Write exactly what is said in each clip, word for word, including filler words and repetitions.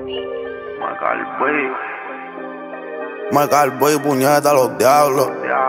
Macalboy. Macalboy, puñeta, los diablos.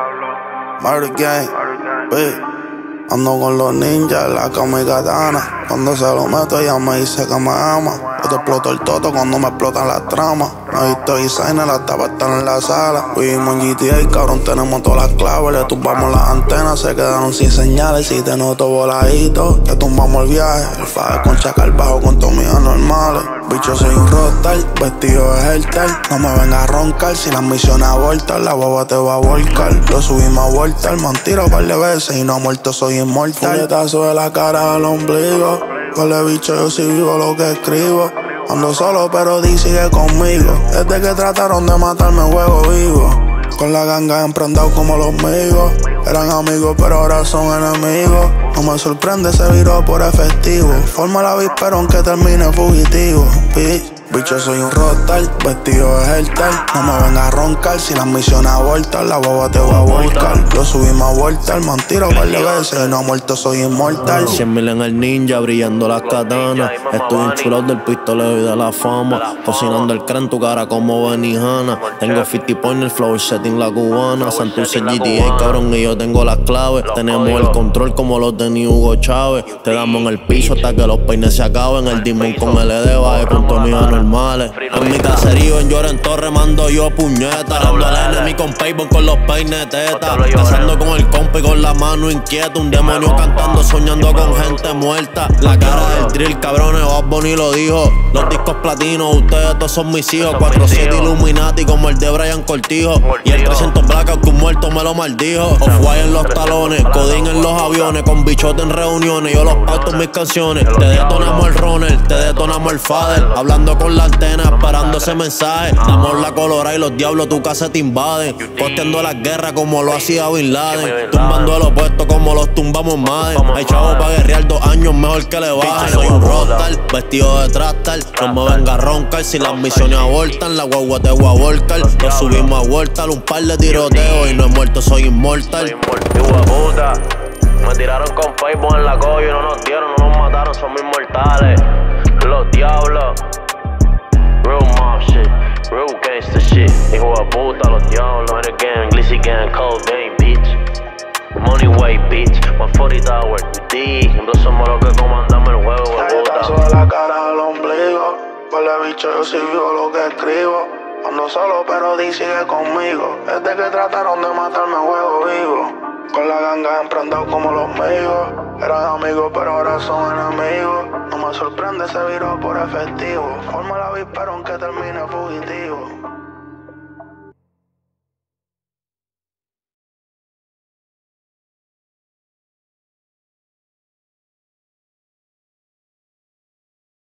Murder Gang, sí. Ando con los ninjas, la cama y katana. Cuando se lo meto ella me dice que me ama. Yo te exploto el toto cuando me explotan las tramas. No he visto designer hasta para estar en la sala. Vivimos en G T A, cabrón, tenemos todas las claves. Le tumbamos las antenas, se quedaron sin señales. Si te noto voladito, te tumbamos el viaje. El faje con chacal bajo con tus mías normales. Bicho, soy un rockstar, vestido de Hertel. No me vengas a roncar, si las misiones abortan, la boba te va a volcar. Lo subimos a voltar, me han tirado un par de veces y no ha muerto, soy inmortal. Puñetazo de la cara al ombligo. Huele bicho, yo sí vivo lo que escribo. Ando solo, pero D sigue conmigo. Desde que trataron de matarme, juego vivo. Con la ganga emprendado como los amigos. Eran amigos, pero ahora son enemigos. No me sorprende, se viró por efectivo. Forma la víspera aunque termine fugitivo. Bitch. Bicho, soy un rockstar, vestido de Hertel. No me vengas a roncar, si las misiones abortan, la boba te va a volcar. Lo subimos a voltar, me han tirado un par de veces y no ha muerto, soy inmortal. Cien mil en el ninja, brillando las katanas. Estoy enchulado del pistoleo y de la fama. Cocinando el crán, tu cara como Benihana. Tengo cincuenta point, el flow setting la cubana. Santurce G T A, cabrón, y yo tengo las claves. Tenemos el control como los de ni Hugo Chávez. Te damos en el piso hasta que los peines se acaben. El Dimon con L D baje con tu amiga normales. En mi caserío en Lloren Torre mando yo puñeta. Dando al enemigo con Payborn con los peines teta. Besando con el compa y con la mano inquieta. Un demonio cantando, soñando con gente muerta. La cara del drill, cabrones, Bad Bunny lo dijo. Los discos platinos, ustedes todos son mis hijos. cuatro siete Illuminati como el de Brian Cortijo. Y el trescientos Blackout que un muerto me lo maldijo. Off-White en los talones, Codín en los aviones. Con bichote en reuniones, yo los pauto en mis canciones. Te detonamos el runner, te detonamos el fader. Hablando con la antena, esperando ese mensaje. Damos la colora y los diablos tu casa te invaden. Costeando las guerras como lo hacía Bin Laden. Tumbando el opuesto como los tumbamos Madden. Hay chavos pa' guerrear dos años, mejor que le bajen. Soy un rockstar, vestido de trastar. No me venga a roncar, si las misiones abortan, la guagua te voy a volcar. Nos subimos a Wortal, un par de tiroteos y no he muerto, soy inmortal. Puta, me tiraron con Facebook en la colla y no nos dieron, no nos mataron, somos inmortales. Los diablos. Real mob shit, real gangsta shit. Hijo de puta, los diablos. Murder Gang, Glizzy Gang, Codeine, bitch. Money way, bitch. one forty Tower, D. Nosotros somos los que comandamos el juego, hijo de puta. Puñetazo de la cara al ombligo. Huele bicho, yo sí vivo lo que escribo. Ando solo, pero D sigue conmigo. Desde que trataron de matarme, juego vivo. Con la ganga emprendado como los amigos. Eran amigos, pero ahora son enemigos. No me sorprende, se viró por efectivo. Forma la víspera aunque termine fugitivo.